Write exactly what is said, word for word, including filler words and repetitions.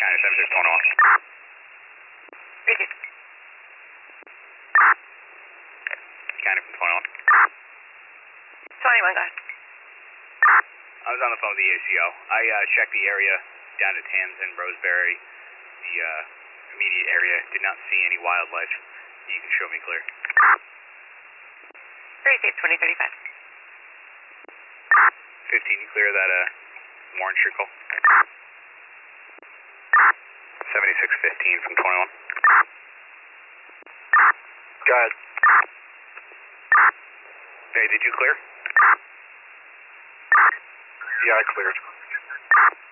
County seventy-six twenty-one. Repeat. County from twenty-one. twenty-one, go ahead. I was on the phone with the A C O. I uh, checked the area down to Thames and Roseberry. The uh, immediate area did not see any wildlife. You can show me clear. Repeat, twenty thirty-five. fifteen, you clear that uh, Warren Street call? seventy-six fifteen from twenty-one. Go ahead. Hey, did you clear? Yeah, I cleared.